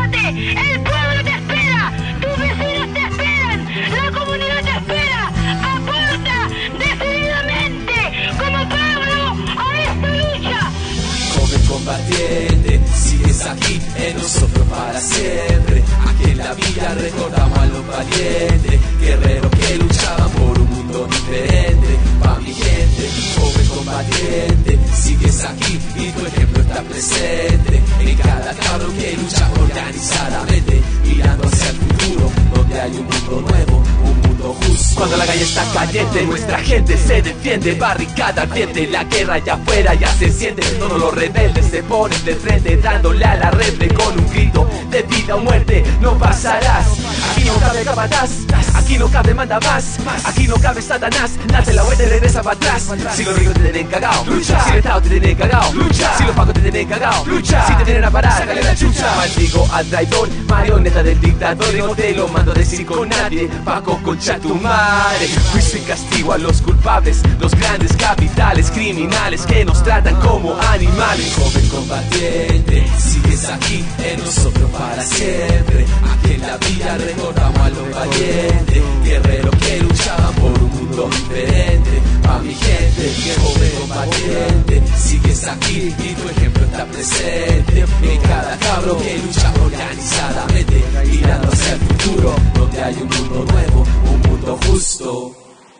levántate, el pueblo te espera, tus vecinos te esperan, la comunidad te espera. Aporta decididamente como Pablo a esta lucha. Joven combatiente, sigues aquí en nosotros para siempre. Aquí en la villa recordamos a los valientes, guerreros que luchaban por un mundo diferente. Pa' mi gente, joven combatiente, sigues aquí y tu ejemplo está presente en cada cabrón que lucha organizadamente, mirando hacia el futuro, donde hay un mundo nuevo, un mundo justo. Cuando la calle está caliente, nuestra gente se defiende, barricada ardiente, la guerra allá afuera ya se siente. Todos los rebeldes se ponen de frente, dándole a la red con un grito de vida o muerte. No pasarás, aquí no cabe capataz, aquí no cabe manda más, aquí no cabe Satanás. Date la vuelta y regresa para atrás. Si los ricos te tienen cagao, lucha. Si el Estado te tiene cagao, lucha. Si los pagos te tienen cagao, lucha. Si te vienen a parar, sácale la chucha. Maldigo al traidor, marioneta del dictador, y no te lo mando a decir con nadie. Paco, concha tu madre. Juicio y castigo a los culpables, los grandes capitales criminales que nos tratan como animales. Joven combatiente, sigues aquí en nosotros para siempre. Aquí en la villa recordamos a los valientes, guerreros que luchaban por un mundo diferente. Pa' mi gente, joven combatiente, sigues aquí y tu ejemplo está presente en cada cabro que lucha organizadamente, mirando hacia el futuro, donde hay un mundo nuevo, un mundo justo.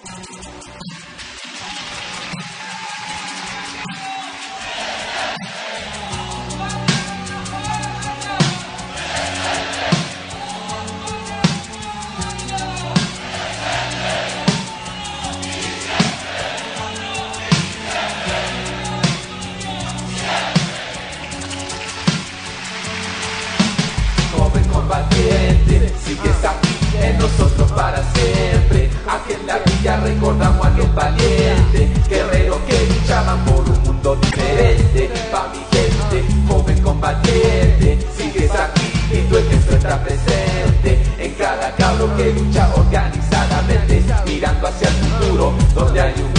Combatiente, sigues aquí en nosotros para siempre. Aquí en la villa recordamos a los valientes, guerreros que luchaban por un mundo diferente. Pa' mi gente, joven combatiente, sigues aquí y tu ejemplo está presente en cada cabro que lucha organizadamente, mirando hacia el futuro, donde hay un